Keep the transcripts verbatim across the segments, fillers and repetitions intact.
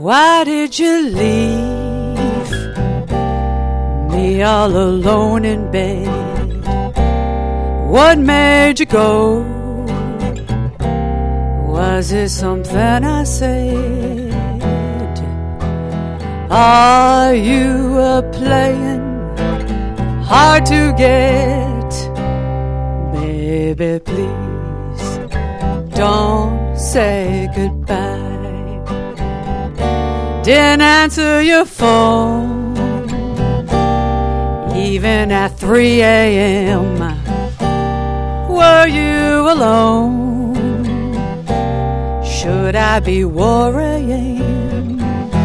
Why did you leave me all alone in bed? What made you go? Was it something I said? Are you a playing hard to get? Baby, please don't say goodbye. Didn't answer your phone even at three a.m. Were you alone? Should I be worrying?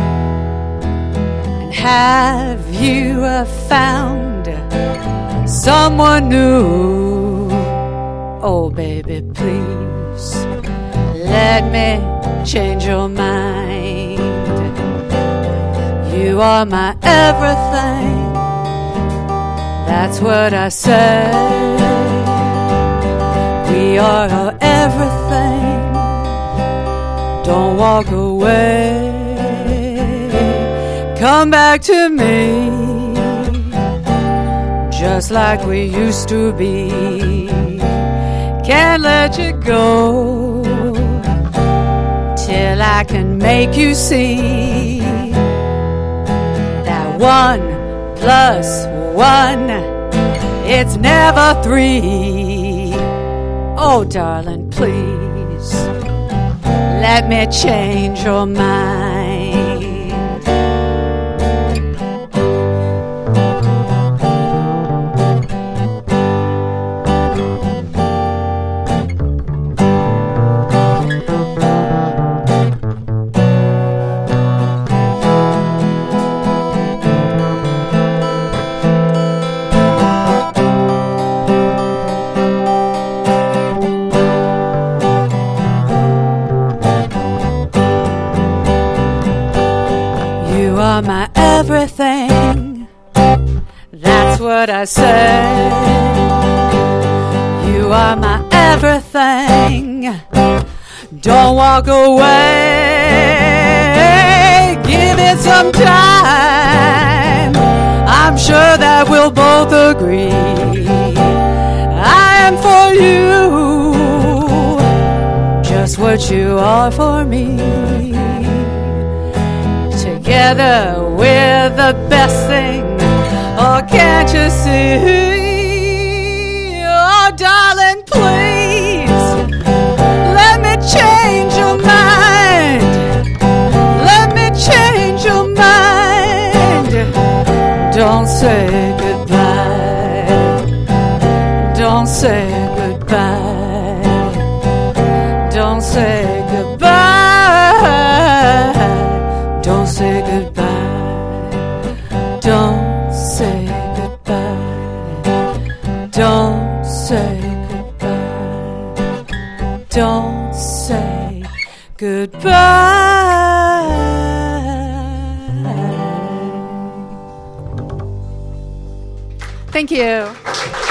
And have you uh, found someone new? Oh baby, please let me change your mind. You are my everything, that's what I say. We are our everything, don't walk away. Come back to me, just like we used to be. Can't let you go till I can make you see that one plus one, it's never three. Oh darling, please let me change your mind. You are my everything, that's what I say. You are my everything, don't walk away. Give it some time, I'm sure that we'll both agree. I am for you, just what you are for me. Together we're the best thing, oh can't you see? Oh darling, please let me change your mind. Let me change your mind. Don't say goodbye, don't say goodbye, don't say goodbye. Don't say goodbye, don't say goodbye, don't say goodbye, don't say goodbye. Thank you.